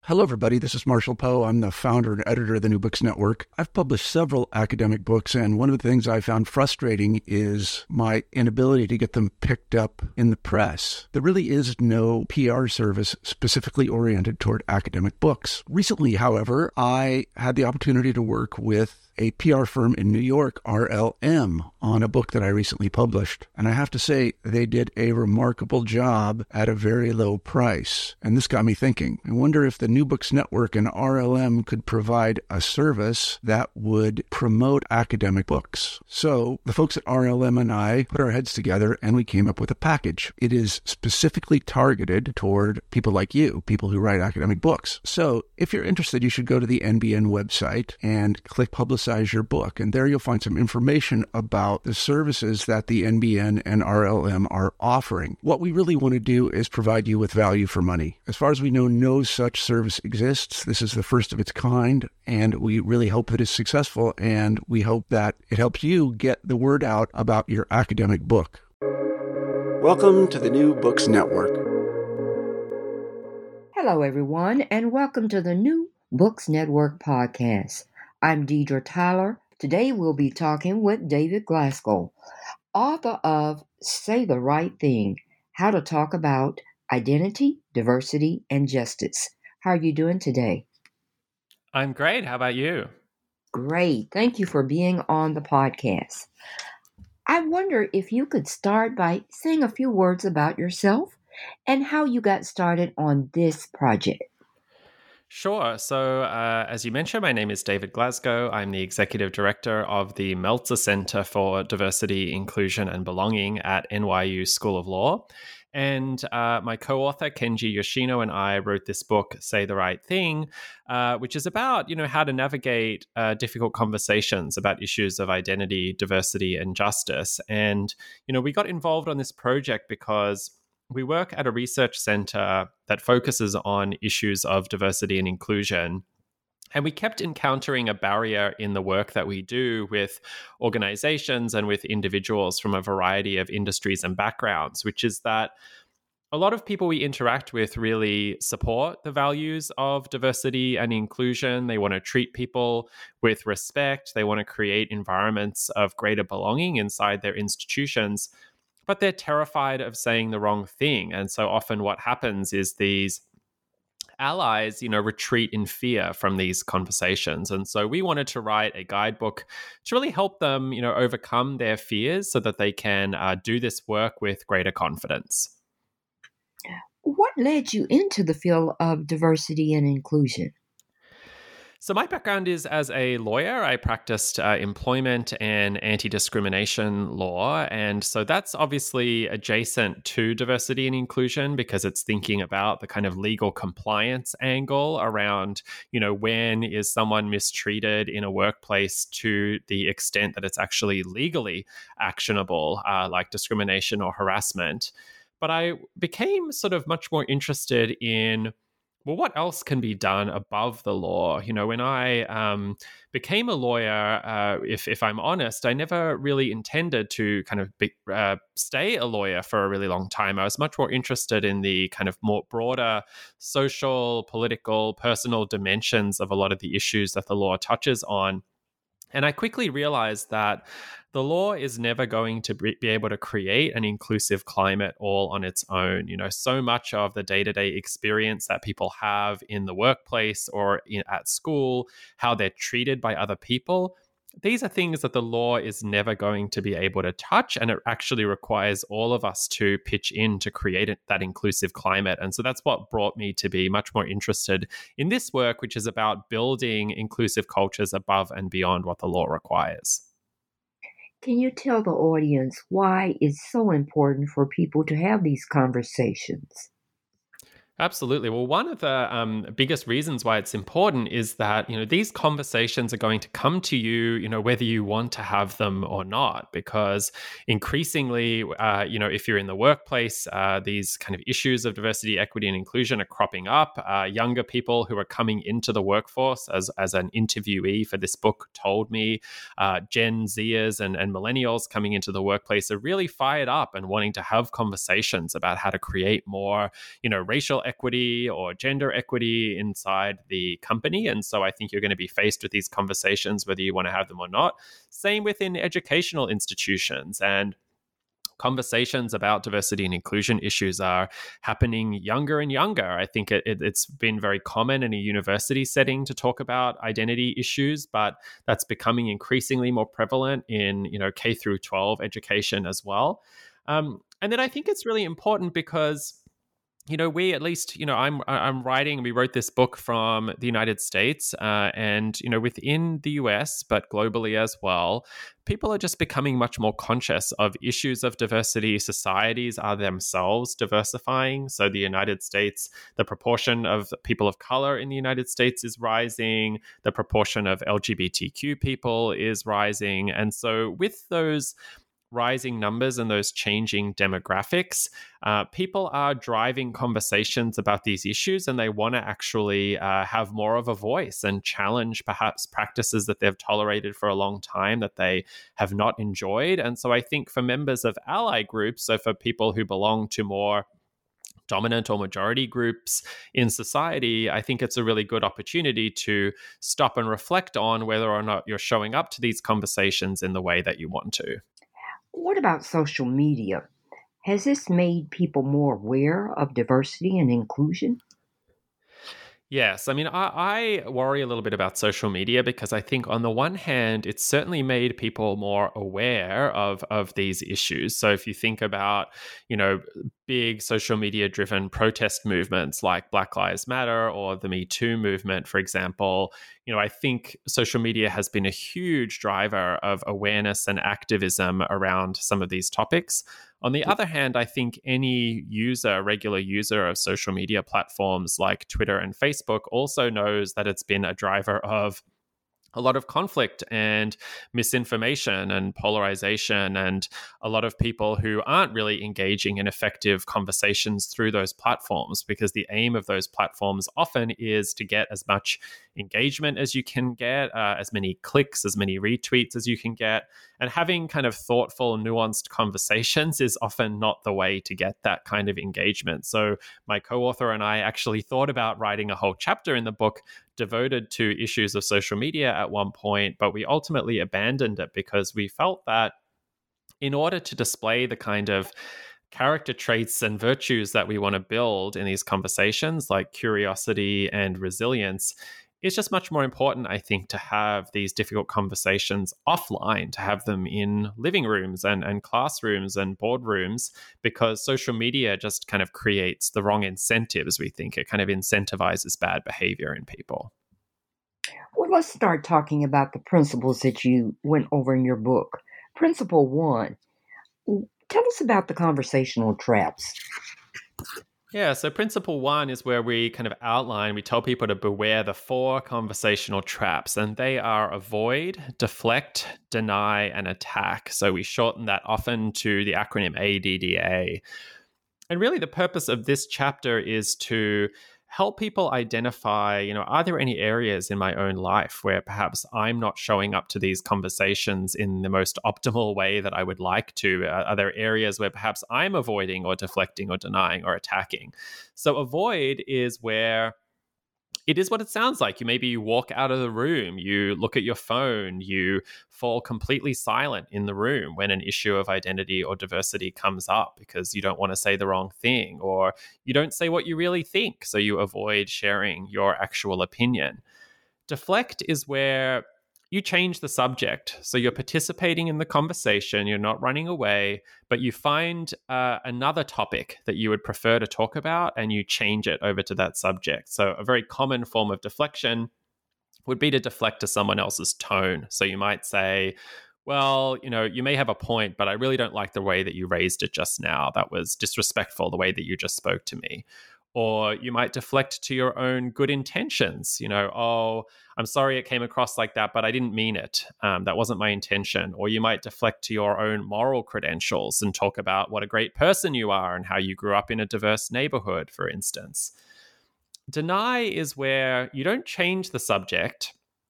Hello, everybody. This is Marshall Poe. I'm the founder and editor of the New Books Network. I've published several academic books, and one of the things I found frustrating is my inability to get them picked up in the press. There really is no PR service specifically oriented toward academic books. Recently, however, I had the opportunity to work with a PR firm in New York, RLM, on a book that I recently published. And I have to say, they did a remarkable job at a very low price. And this got me thinking. I wonder if the New Books Network and RLM could provide a service that would promote academic books. So the folks at RLM and I put our heads together and we came up with a package. It is specifically targeted toward people like you, people who write academic books. So if you're interested, you should go to the NBN website and click Publicize Your Book. And there you'll find some information about the services that the NBN and RLM are offering. What we really want to do is provide you with value for money. As far as we know, no such service exists. This is the first of its kind, and we really hope that it's successful, and we hope that it helps you get the word out about your academic book. Welcome to the New Books Network. Hello, everyone, and welcome to the New Books Network podcast. I'm Deidre Tyler. Today we'll be talking with David Glasgow, author of Say the Right Thing, How to Talk About Identity, Diversity, and Justice. How are you doing today? I'm great. How about you? Great. Thank you for being on the podcast. I wonder if you could start by saying a few words about yourself and how you got started on this project. Sure. So, as you mentioned, my name is David Glasgow. I'm the executive director of the Meltzer Center for Diversity, Inclusion, and Belonging at NYU School of Law. And my co-author, Kenji Yoshino, and I wrote this book, Say the Right Thing, which is about, how to navigate difficult conversations about issues of identity, diversity, and justice. And, we got involved on this project because we work at a research center that focuses on issues of diversity and inclusion. And we kept encountering a barrier in the work that we do with organizations and with individuals from a variety of industries and backgrounds, which is that a lot of people we interact with really support the values of diversity and inclusion. They want to treat people with respect. They want to create environments of greater belonging inside their institutions, but they're terrified of saying the wrong thing. And so often what happens is these allies, retreat in fear from these conversations. And so we wanted to write a guidebook to really help them, overcome their fears so that they can do this work with greater confidence. What led you into the field of diversity and inclusion? So my background is as a lawyer. I practiced employment and anti-discrimination law. And so that's obviously adjacent to diversity and inclusion because it's thinking about the kind of legal compliance angle around, when is someone mistreated in a workplace to the extent that it's actually legally actionable, like discrimination or harassment. But I became sort of much more interested in what else can be done above the law? When I became a lawyer, if I'm honest, I never really intended to kind of stay a lawyer for a really long time. I was much more interested in the kind of more broader social, political, personal dimensions of a lot of the issues that the law touches on. And I quickly realized that the law is never going to be able to create an inclusive climate all on its own. So much of the day-to-day experience that people have in the workplace or at school, how they're treated by other people, these are things that the law is never going to be able to touch, and it actually requires all of us to pitch in to create that inclusive climate. And so that's what brought me to be much more interested in this work, which is about building inclusive cultures above and beyond what the law requires. Can you tell the audience why it's so important for people to have these conversations? Absolutely. Well, one of the biggest reasons why it's important is that, these conversations are going to come to you, whether you want to have them or not, because increasingly, if you're in the workplace, these kind of issues of diversity, equity, and inclusion are cropping up. Younger people who are coming into the workforce, as an interviewee for this book told me, Gen Zers and millennials coming into the workplace are really fired up and wanting to have conversations about how to create more, racial equity or gender equity inside the company. And so I think you're going to be faced with these conversations whether you want to have them or not. Same within educational institutions, and conversations about diversity and inclusion issues are happening younger and younger. I think it's been very common in a university setting to talk about identity issues, but that's becoming increasingly more prevalent in K through 12 education as well. And then I think it's really important because we, at least, I'm writing, we wrote this book from the United States, and, within the US, but globally as well, people are just becoming much more conscious of issues of diversity. Societies are themselves diversifying. So the United States, the proportion of people of color in the United States is rising. The proportion of LGBTQ people is rising. And so with those rising numbers and those changing demographics, people are driving conversations about these issues, and they want to actually have more of a voice and challenge perhaps practices that they've tolerated for a long time that they have not enjoyed. And so I think for members of ally groups, so for people who belong to more dominant or majority groups in society, I think it's a really good opportunity to stop and reflect on whether or not you're showing up to these conversations in the way that you want to. What about social media? Has this made people more aware of diversity and inclusion? Yes. I mean, I worry a little bit about social media because I think on the one hand, it's certainly made people more aware of these issues. So if you think about, big social media driven protest movements like Black Lives Matter or the Me Too movement, for example, I think social media has been a huge driver of awareness and activism around some of these topics. On the other hand, I think any regular user of social media platforms like Twitter and Facebook also knows that it's been a driver of a lot of conflict and misinformation and polarization, and a lot of people who aren't really engaging in effective conversations through those platforms, because the aim of those platforms often is to get as much engagement as you can get, as many clicks, as many retweets as you can get. And having kind of thoughtful, nuanced conversations is often not the way to get that kind of engagement. So my co-author and I actually thought about writing a whole chapter in the book devoted to issues of social media at one point, but we ultimately abandoned it because we felt that in order to display the kind of character traits and virtues that we want to build in these conversations, like curiosity and resilience, it's just much more important, I think, to have these difficult conversations offline, to have them in living rooms and classrooms and boardrooms, because social media just kind of creates the wrong incentives, we think. It kind of incentivizes bad behavior in people. Well, let's start talking about the principles that you went over in your book. Principle 1, tell us about the conversational traps. Yeah, so principle 1 is where we kind of outline, we tell people to beware the 4 conversational traps, and they are avoid, deflect, deny, and attack. So we shorten that often to the acronym ADDA. And really the purpose of this chapter is to help people identify, are there any areas in my own life where perhaps I'm not showing up to these conversations in the most optimal way that I would like to? Are there areas where perhaps I'm avoiding or deflecting or denying or attacking? So avoid is where it is what it sounds like. Maybe you walk out of the room, you look at your phone, you fall completely silent in the room when an issue of identity or diversity comes up because you don't want to say the wrong thing, or you don't say what you really think, so you avoid sharing your actual opinion. Deflect is where you change the subject. So you're participating in the conversation, you're not running away, but you find another topic that you would prefer to talk about and you change it over to that subject. So a very common form of deflection would be to deflect to someone else's tone. So you might say, well, you may have a point, but I really don't like the way that you raised it just now. That was disrespectful, the way that you just spoke to me. Or you might deflect to your own good intentions. Oh, I'm sorry it came across like that, but I didn't mean it. That wasn't my intention. Or you might deflect to your own moral credentials and talk about what a great person you are and how you grew up in a diverse neighborhood, for instance. Deny is where you don't change the subject,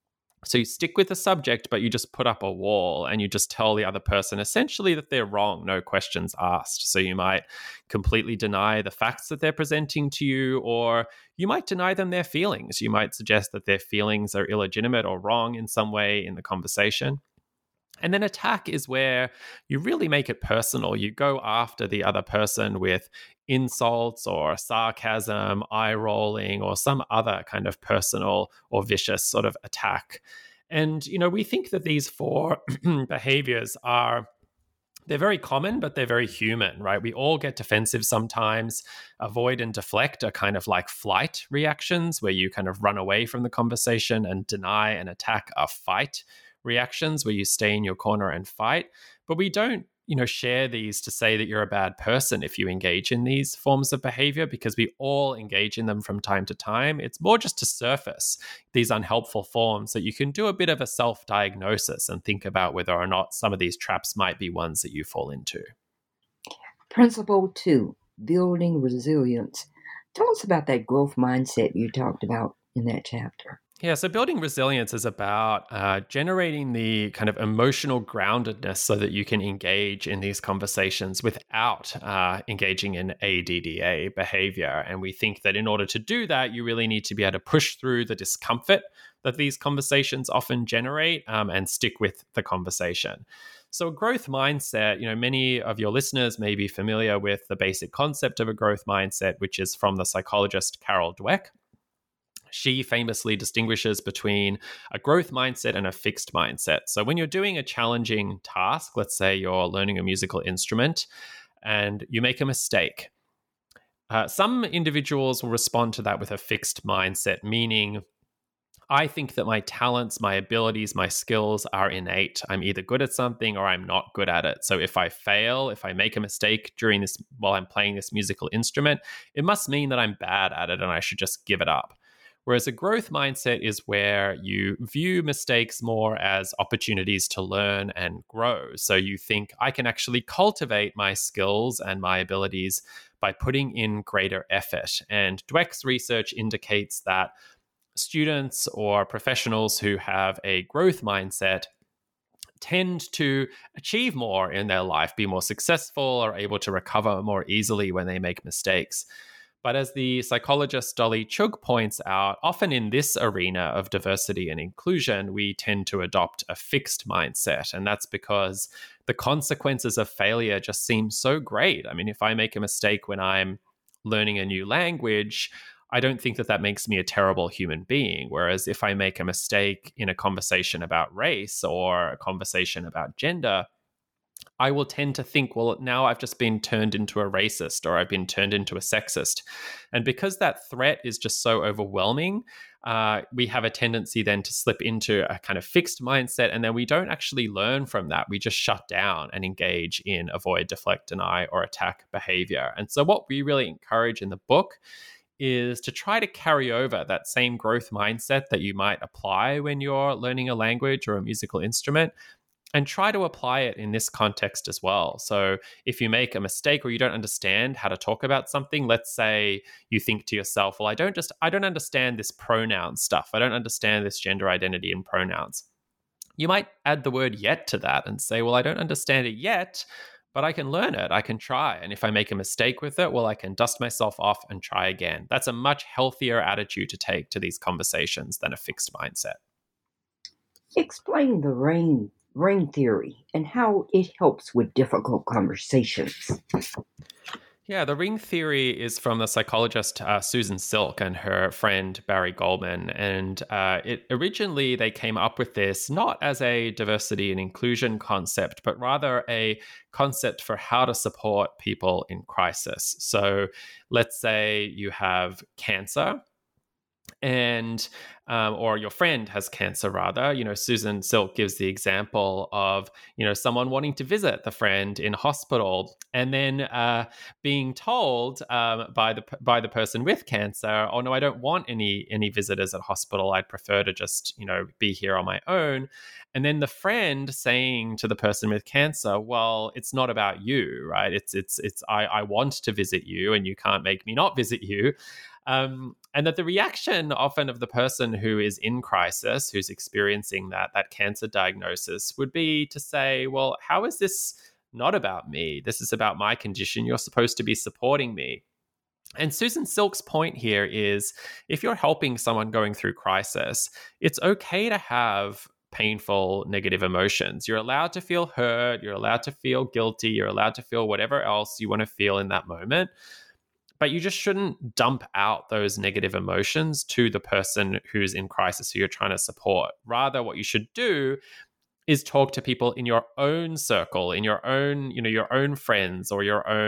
So you stick with the subject, but you just put up a wall and you just tell the other person essentially that they're wrong, no questions asked. So you might completely deny the facts that they're presenting to you, or you might deny them their feelings. You might suggest that their feelings are illegitimate or wrong in some way in the conversation. And then attack is where you really make it personal. You go after the other person with insults or sarcasm, eye rolling, or some other kind of personal or vicious sort of attack. And, we think that these four behaviors they're very common, but they're very human, right? We all get defensive sometimes. Avoid and deflect are kind of like flight reactions where you kind of run away from the conversation, and deny and attack are fight reactions where you stay in your corner and fight. But we don't, share these to say that you're a bad person if you engage in these forms of behavior, because we all engage in them from time to time. It's more just to surface these unhelpful forms that you can do a bit of a self-diagnosis and think about whether or not some of these traps might be ones that you fall into. Principle 2, building resilience. Tell us about that growth mindset you talked about in that chapter. Yeah, so building resilience is about generating the kind of emotional groundedness so that you can engage in these conversations without engaging in ADDA behavior. And we think that in order to do that, you really need to be able to push through the discomfort that these conversations often generate and stick with the conversation. So a growth mindset, many of your listeners may be familiar with the basic concept of a growth mindset, which is from the psychologist Carol Dweck. She famously distinguishes between a growth mindset and a fixed mindset. So when you're doing a challenging task, let's say you're learning a musical instrument and you make a mistake, some individuals will respond to that with a fixed mindset, meaning I think that my talents, my abilities, my skills are innate. I'm either good at something or I'm not good at it. So if I fail, if I make a mistake while I'm playing this musical instrument, it must mean that I'm bad at it and I should just give it up. Whereas a growth mindset is where you view mistakes more as opportunities to learn and grow. So you think, I can actually cultivate my skills and my abilities by putting in greater effort. And Dweck's research indicates that students or professionals who have a growth mindset tend to achieve more in their life, be more successful, or able to recover more easily when they make mistakes. But as the psychologist Dolly Chugh points out, often in this arena of diversity and inclusion, we tend to adopt a fixed mindset. And that's because the consequences of failure just seem so great. I mean, if I make a mistake when I'm learning a new language, I don't think that makes me a terrible human being. Whereas if I make a mistake in a conversation about race or a conversation about gender, I will tend to think, well, now I've just been turned into a racist or I've been turned into a sexist. And because that threat is just so overwhelming, we have a tendency then to slip into a kind of fixed mindset. And then we don't actually learn from that. We just shut down and engage in avoid, deflect, deny, or attack behavior. And so what we really encourage in the book is to try to carry over that same growth mindset that you might apply when you're learning a language or a musical instrument, and try to apply it in this context as well. So if you make a mistake or you don't understand how to talk about something, let's say you think to yourself, well, I don't understand this pronoun stuff. I don't understand this gender identity and pronouns. You might add the word yet to that and say, well, I don't understand it yet, but I can learn it. I can try. And if I make a mistake with it, well, I can dust myself off and try again. That's a much healthier attitude to take to these conversations than a fixed mindset. Explain the ring theory and how it helps with difficult conversations. Yeah, the ring theory is from the psychologist Susan Silk and her friend Barry Goldman. And originally they came up with this not as a diversity and inclusion concept, but rather a concept for how to support people in crisis. So let's say you have cancer, and or your friend has cancer rather. Susan Silk gives the example of someone wanting to visit the friend in hospital and then being told by the person with cancer, oh no, I don't want any visitors at hospital, I'd prefer to just be here on my own. And then the friend saying to the person with cancer, well, it's not about you, right? It's I want to visit you and you can't make me not visit you. And that the reaction often of the person who is in crisis, who's experiencing that cancer diagnosis, would be to say, well, how is this not about me? This is about my condition. You're supposed to be supporting me. And Susan Silk's point here is, if you're helping someone going through crisis, it's okay to have painful negative emotions. You're allowed to feel hurt, you're allowed to feel guilty, you're allowed to feel whatever else you want to feel in that moment. But you just shouldn't dump out those negative emotions to the person who's in crisis, who you're trying to support. Rather, what you should do is talk to people in your own circle, in your own, your own friends, or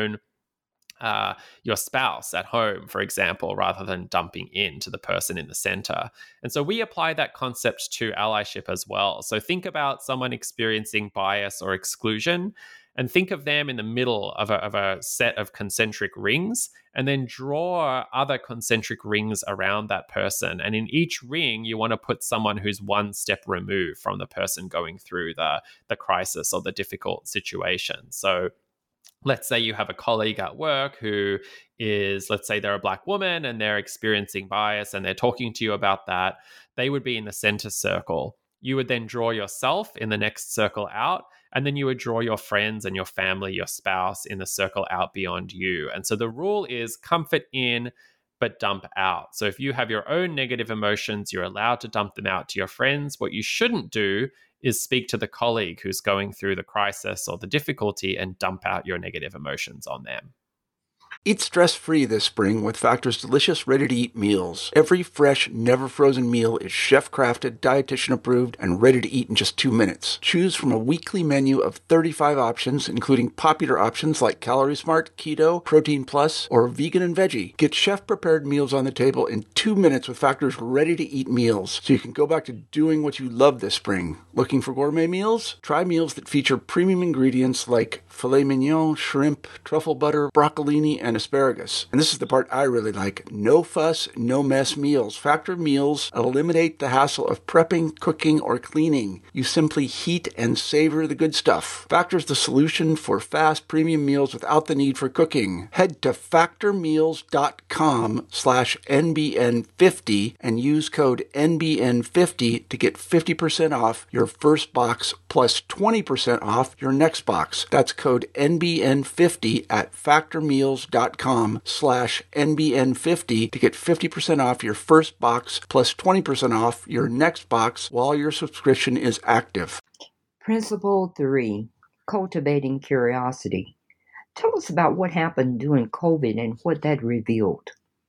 your spouse at home, for example, rather than dumping into the person in the center. And so we apply that concept to allyship as well. So think about someone experiencing bias or exclusion, and think of them in the middle of a set of concentric rings, and then draw other concentric rings around that person. And in each ring, you want to put someone who's one step removed from the person going through the crisis or the difficult situation. So let's say you have a colleague at work who is, let's say they're a Black woman and they're experiencing bias and they're talking to you about that. They would be in the center circle. You would then draw yourself in the next circle out, and then you would draw your friends and your family, your spouse, in the circle out beyond you. And so the rule is comfort in, but dump out. So if you have your own negative emotions, you're allowed to dump them out to your friends. What you shouldn't do is speak to the colleague who's going through the crisis or the difficulty and dump out your negative emotions on them. Eat stress-free this spring with Factor's delicious, ready-to-eat meals. Every fresh, never-frozen meal is chef-crafted, dietitian-approved, and ready to eat in just 2 minutes. Choose from a weekly menu of 35 options, including popular options like Calorie Smart, Keto, Protein Plus, or Vegan and Veggie. Get chef-prepared meals on the table in 2 minutes with Factor's ready-to-eat meals, so you can go back to doing what you love this spring. Looking for gourmet meals? Try meals that feature premium ingredients like filet mignon, shrimp, truffle butter, broccolini, and asparagus. And this is the part I really like. No fuss, no mess meals. Factor meals eliminate the hassle of prepping, cooking, or cleaning. You simply heat and savor the good stuff. Factor's the solution for fast premium meals without the need for cooking. Head to factormeals.com/NBN50 and use code NBN50 to get 50% off your first box plus 20% off your next box. That's code NBN50 at factormeals.com/NBN50 to get 50% off your first box plus 20% off your next box while your subscription is active. Principle 3, cultivating curiosity. Tell us about what happened during COVID and what that revealed.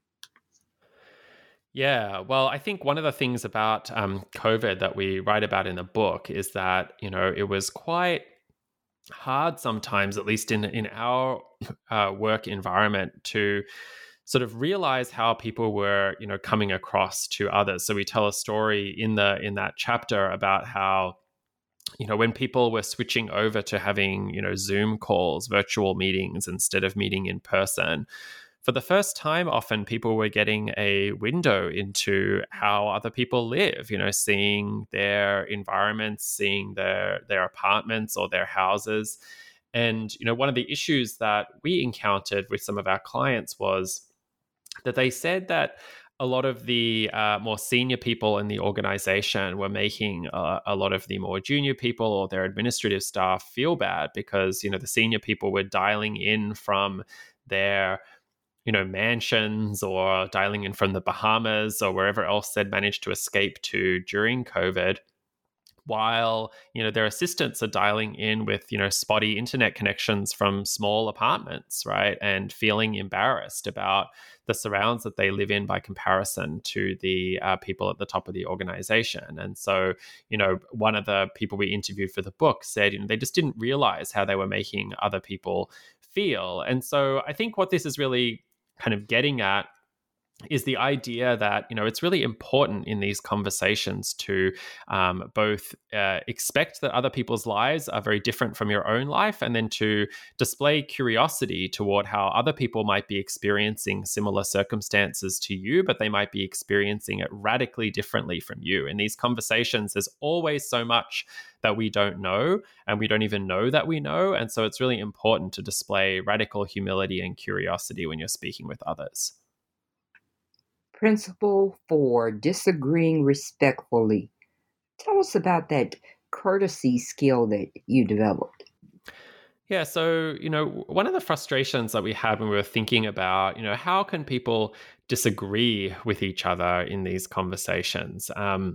Yeah, well, I think one of the things about COVID that we write about in the book is that, it was quite hard sometimes, at least in our work environment, to sort of realize how people were, coming across to others. So we tell a story in that chapter about how, when people were switching over to having, Zoom calls, virtual meetings instead of meeting in person, for the first time, often people were getting a window into how other people live, seeing their environments, seeing their apartments or their houses. And, one of the issues that we encountered with some of our clients was that they said that a lot of the more senior people in the organization were making a lot of the more junior people or their administrative staff feel bad because, the senior people were dialing in from their mansions or dialing in from the Bahamas or wherever else they'd managed to escape to during COVID, while, their assistants are dialing in with, spotty internet connections from small apartments, right? And feeling embarrassed about the surrounds that they live in by comparison to the people at the top of the organization. And so, one of the people we interviewed for the book said, they just didn't realize how they were making other people feel. And so I think what this is really kind of getting at is the idea that, it's really important in these conversations to both expect that other people's lives are very different from your own life, and then to display curiosity toward how other people might be experiencing similar circumstances to you, but they might be experiencing it radically differently from you. In these conversations, there's always so much that we don't know, and we don't even know that we know. And so it's really important to display radical humility and curiosity when you're speaking with others. Principle 4, disagreeing respectfully. Tell us about that courtesy skill that you developed. Yeah, so, one of the frustrations that we had when we were thinking about, how can people disagree with each other in these conversations,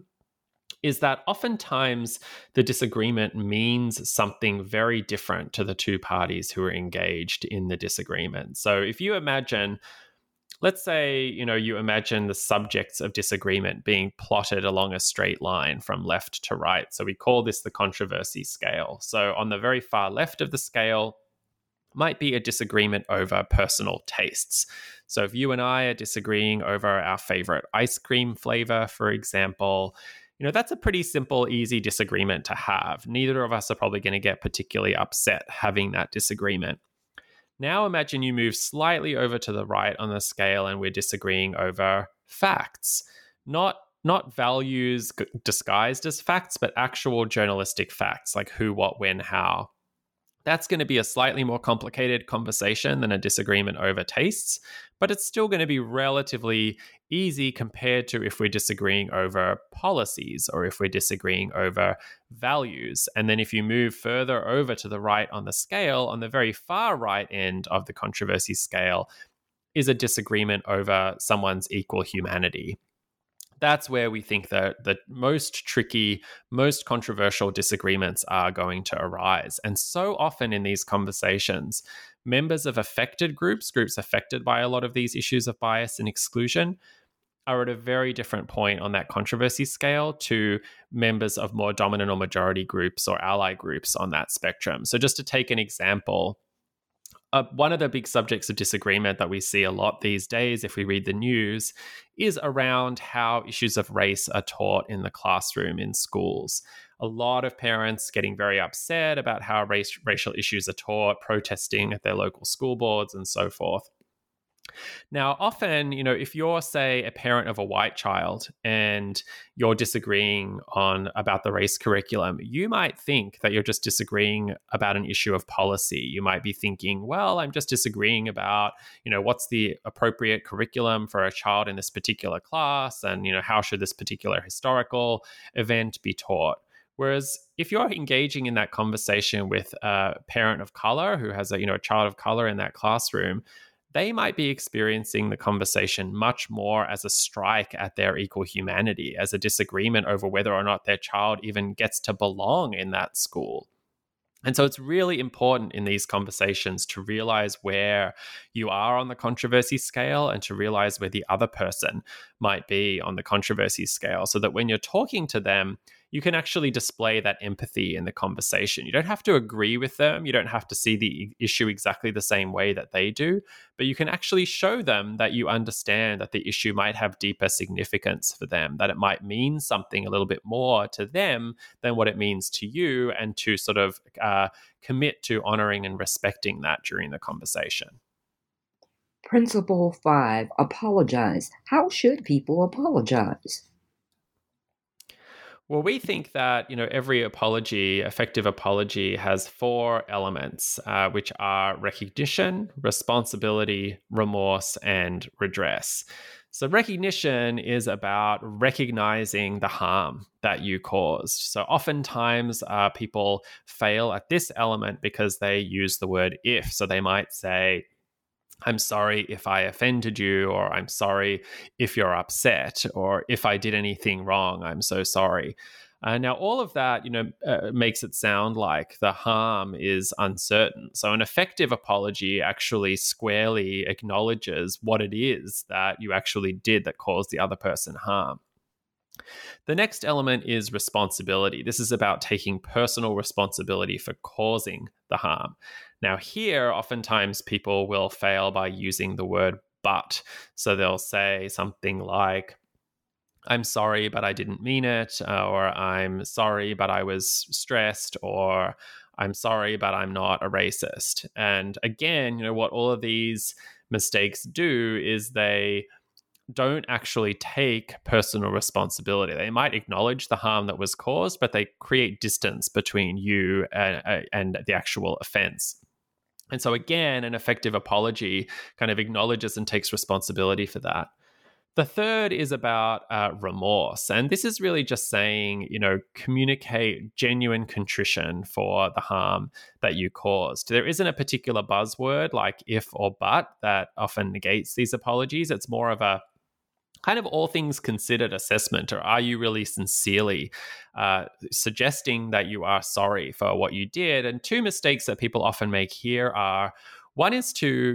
is that oftentimes the disagreement means something very different to the two parties who are engaged in the disagreement. So if you imagine, let's say, you imagine the subjects of disagreement being plotted along a straight line from left to right. So we call this the controversy scale. So on the very far left of the scale might be a disagreement over personal tastes. So if you and I are disagreeing over our favorite ice cream flavor, for example, that's a pretty simple, easy disagreement to have. Neither of us are probably going to get particularly upset having that disagreement. Now imagine you move slightly over to the right on the scale and we're disagreeing over facts. Not values disguised as facts, but actual journalistic facts like who, what, when, how. That's going to be a slightly more complicated conversation than a disagreement over tastes, but it's still going to be relatively easy compared to if we're disagreeing over policies or if we're disagreeing over values. And then if you move further over to the right on the scale, on the very far right end of the controversy scale, is a disagreement over someone's equal humanity. That's where we think that the most tricky, most controversial disagreements are going to arise. And so often in these conversations, members of affected groups affected by a lot of these issues of bias and exclusion, are at a very different point on that controversy scale to members of more dominant or majority groups or ally groups on that spectrum. So just to take an example, one of the big subjects of disagreement that we see a lot these days, if we read the news, is around how issues of race are taught in the classroom in schools. A lot of parents getting very upset about how racial issues are taught, protesting at their local school boards and so forth. Now, often, if you're, say, a parent of a white child and you're disagreeing about the race curriculum, you might think that you're just disagreeing about an issue of policy. You might be thinking, well, I'm just disagreeing about, what's the appropriate curriculum for a child in this particular class, and, how should this particular historical event be taught? Whereas if you're engaging in that conversation with a parent of color who has a child of color in that classroom, they might be experiencing the conversation much more as a strike at their equal humanity, as a disagreement over whether or not their child even gets to belong in that school. And so it's really important in these conversations to realize where you are on the controversy scale and to realize where the other person might be on the controversy scale, so that when you're talking to them, you can actually display that empathy in the conversation. You don't have to agree with them. You don't have to see the issue exactly the same way that they do, but you can actually show them that you understand that the issue might have deeper significance for them, that it might mean something a little bit more to them than what it means to you, and to sort of commit to honoring and respecting that during the conversation. Principle 5, apologize. How should people apologize? Well, we think that, every apology, effective apology, has 4 elements, which are recognition, responsibility, remorse, and redress. So recognition is about recognizing the harm that you caused. So oftentimes people fail at this element because they use the word if. So they might say, I'm sorry if I offended you, or I'm sorry if you're upset, or if I did anything wrong, I'm so sorry. Now, all of that, makes it sound like the harm is uncertain. So an effective apology actually squarely acknowledges what it is that you actually did that caused the other person harm. The next element is responsibility. This is about taking personal responsibility for causing the harm. Now, here, oftentimes people will fail by using the word but. So they'll say something like, I'm sorry, but I didn't mean it, or I'm sorry, but I was stressed, or I'm sorry, but I'm not a racist. And again, what all of these mistakes do is they don't actually take personal responsibility. They might acknowledge the harm that was caused, but they create distance between you and the actual offense. And so again, an effective apology kind of acknowledges and takes responsibility for that. The third is about remorse. And this is really just saying, communicate genuine contrition for the harm that you caused. There isn't a particular buzzword like if or but that often negates these apologies. It's more of a kind of all things considered assessment, or are you really sincerely suggesting that you are sorry for what you did? And two mistakes that people often make here are, one is to,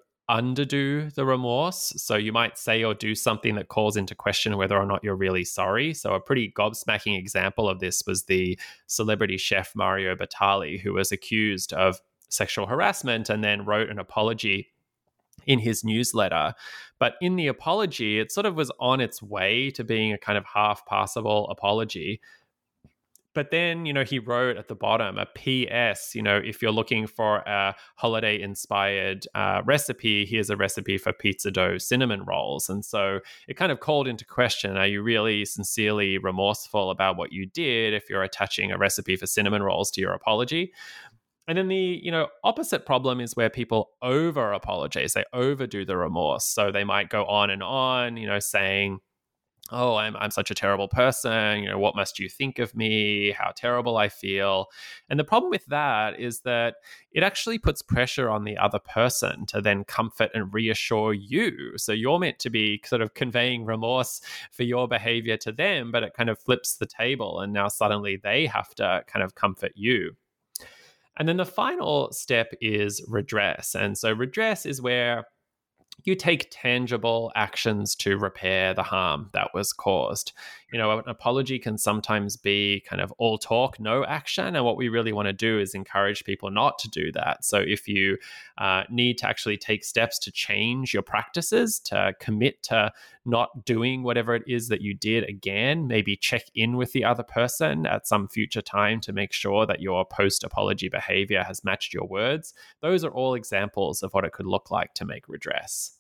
underdo the remorse. So you might say or do something that calls into question whether or not you're really sorry. So a pretty gobsmacking example of this was the celebrity chef Mario Batali, who was accused of sexual harassment and then wrote an apology in his newsletter. But in the apology, it sort of was on its way to being a kind of half passable apology. But then, he wrote at the bottom a PS, if you're looking for a holiday inspired recipe, here's a recipe for pizza dough cinnamon rolls. And so it kind of called into question, are you really sincerely remorseful about what you did if you're attaching a recipe for cinnamon rolls to your apology? And then the opposite problem is where people over apologize. They overdo the remorse. So they might go on, saying, oh, I'm such a terrible person. What must you think of me? How terrible I feel. And the problem with that is that it actually puts pressure on the other person to then comfort and reassure you. So you're meant to be sort of conveying remorse for your behavior to them, but it kind of flips the table. And now suddenly they have to kind of comfort you. And then the final step is redress. And so redress is where you take tangible actions to repair the harm that was caused. An apology can sometimes be kind of all talk, no action. And what we really want to do is encourage people not to do that. So if you need to actually take steps to change your practices, to commit to not doing whatever it is that you did again, maybe check in with the other person at some future time to make sure that your post-apology behavior has matched your words. Those are all examples of what it could look like to make redress.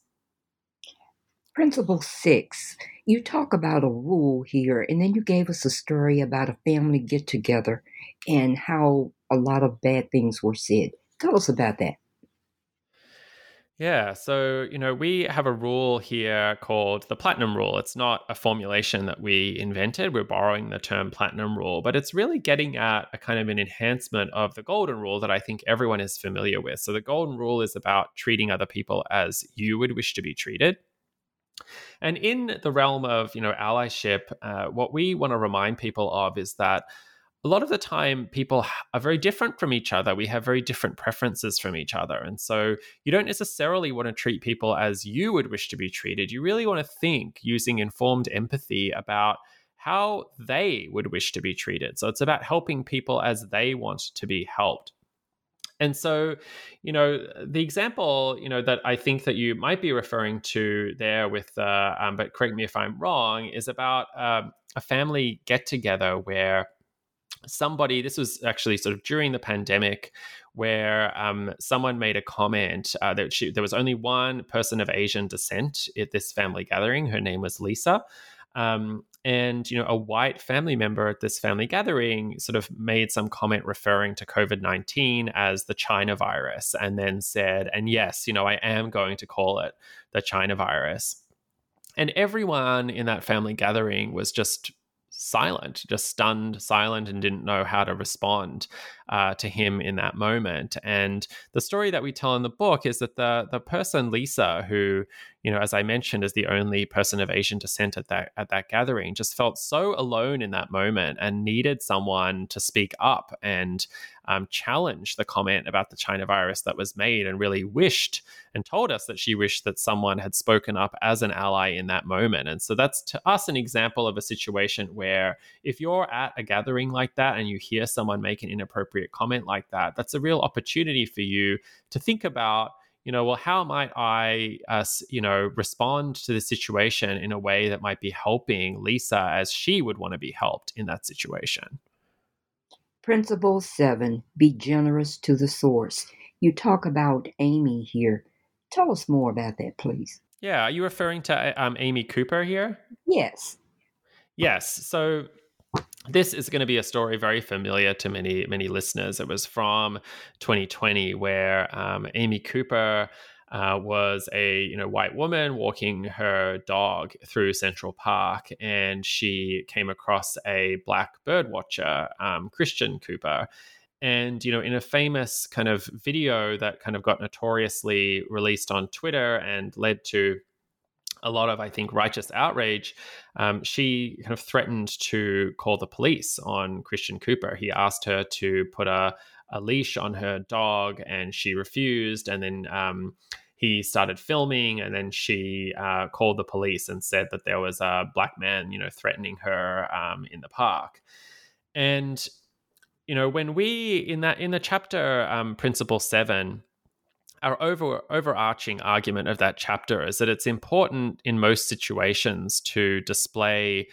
Principle 6, you talk about a rule here, and then you gave us a story about a family get together and how a lot of bad things were said. Tell us about that. Yeah, so, we have a rule here called the Platinum Rule. It's not a formulation that we invented. We're borrowing the term Platinum Rule, but it's really getting at a kind of an enhancement of the Golden Rule that I think everyone is familiar with. So the Golden Rule is about treating other people as you would wish to be treated. And in the realm of, allyship, what we want to remind people of is that a lot of the time people are very different from each other. We have very different preferences from each other. And so you don't necessarily want to treat people as you would wish to be treated. You really want to think using informed empathy about how they would wish to be treated. So it's about helping people as they want to be helped. And so, the example, that I think that you might be referring to there with, but correct me if I'm wrong, is about a family get together where this was actually sort of during the pandemic, where someone made a comment that there was only one person of Asian descent at this family gathering. Her name was Lisa. And, a white family member at this family gathering sort of made some comment referring to COVID-19 as the China virus, and then said, and yes, I am going to call it the China virus. And everyone in that family gathering was just silent, just stunned, silent, and didn't know how to respond to him in that moment. And the story that we tell in the book is that the person, Lisa, who, as I mentioned, is the only person of Asian descent at that gathering, just felt so alone in that moment and needed someone to speak up and challenge the comment about the China virus that was made, and really wished and told us that she wished that someone had spoken up as an ally in that moment. And so that's, to us, an example of a situation where if you're at a gathering like that and you hear someone make an inappropriate comment like that, that's a real opportunity for you to think about, well, how might I, respond to the situation in a way that might be helping Lisa as she would want to be helped in that situation. Principle 7, be generous to the source. You talk about Amy here. Tell us more about that, please. Yeah, are you referring to Amy Cooper here? Yes. Yes. So this is going to be a story very familiar to many, many listeners. It was from 2020 where Amy Cooper was a white woman walking her dog through Central Park, and she came across a black bird watcher, Christian Cooper. And, in a famous kind of video that kind of got notoriously released on Twitter and led to a lot of, I think, righteous outrage, she kind of threatened to call the police on Christian Cooper. He asked her to put a leash on her dog, and she refused. And then he started filming, and then she called the police and said that there was a black man, threatening her in the park. And when we in the chapter Principle 7, our overarching argument of that chapter is that it's important in most situations to display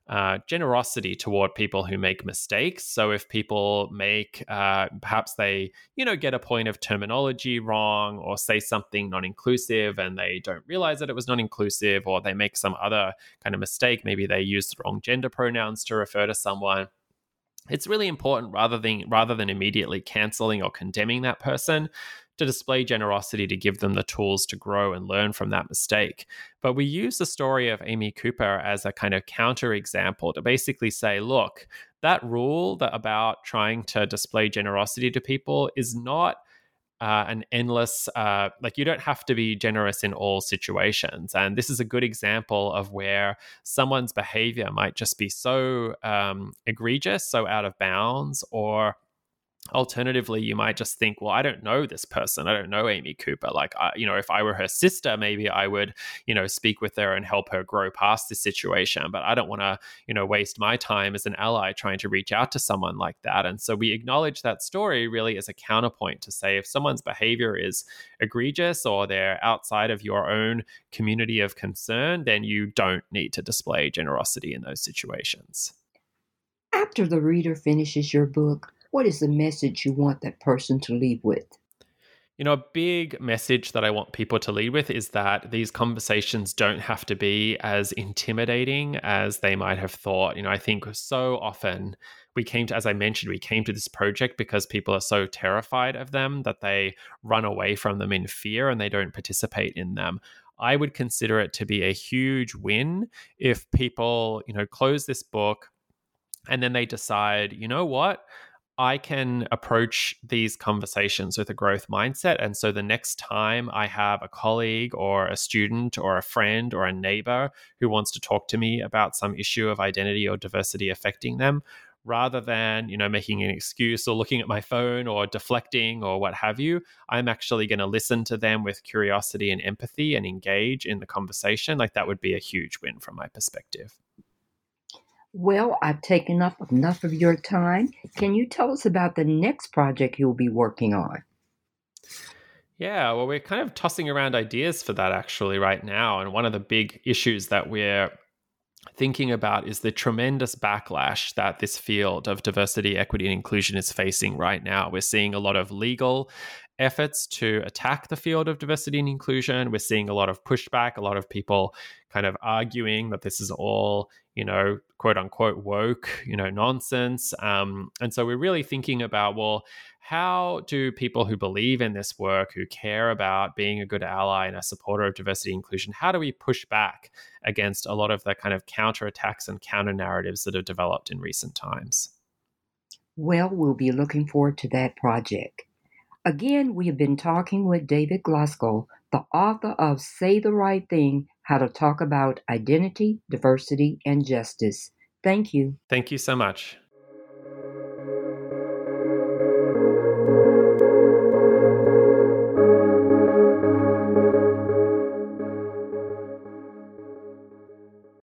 generosity toward people who make mistakes. So if people make, perhaps they, get a point of terminology wrong or say something non-inclusive and they don't realize that it was non-inclusive, or they make some other kind of mistake, maybe they use the wrong gender pronouns to refer to someone, it's really important, rather than immediately canceling or condemning that person, to display generosity, to give them the tools to grow and learn from that mistake. But we use the story of Amy Cooper as a kind of counterexample to basically say, look, that rule about trying to display generosity to people is not an endless, you don't have to be generous in all situations. And this is a good example of where someone's behavior might just be so egregious, so out of bounds, or alternatively, you might just think, well, I don't know this person. I don't know Amy Cooper. If I were her sister, maybe I would, speak with her and help her grow past this situation. But I don't want to, waste my time as an ally trying to reach out to someone like that. And so we acknowledge that story really as a counterpoint to say, if someone's behavior is egregious or they're outside of your own community of concern, then you don't need to display generosity in those situations. After the reader finishes your book, what is the message you want that person to leave with? A big message that I want people to lead with is that these conversations don't have to be as intimidating as they might have thought. I think so often as I mentioned, we came to this project because people are so terrified of them that they run away from them in fear and they don't participate in them. I would consider it to be a huge win if people, close this book and then they decide, you know what? I can approach these conversations with a growth mindset. And so the next time I have a colleague or a student or a friend or a neighbor who wants to talk to me about some issue of identity or diversity affecting them, rather than, making an excuse or looking at my phone or deflecting or what have you, I'm actually going to listen to them with curiosity and empathy and engage in the conversation. That would be a huge win from my perspective. Well, I've taken up enough of your time. Can you tell us about the next project you'll be working on? Yeah, well, we're kind of tossing around ideas for that actually right now. And one of the big issues that we're thinking about is the tremendous backlash that this field of diversity, equity, and inclusion is facing right now. We're seeing a lot of legal efforts to attack the field of diversity and inclusion. We're seeing a lot of pushback, a lot of people kind of arguing that this is all, quote unquote woke, nonsense. And so we're really thinking about, well, how do people who believe in this work, who care about being a good ally and a supporter of diversity and inclusion, how do we push back against a lot of the kind of counterattacks and counter narratives that have developed in recent times? Well, we'll be looking forward to that project. Again, we have been talking with David Glasgow, the author of Say the Right Thing, How to Talk About Identity, Diversity, and Justice. Thank you. Thank you so much.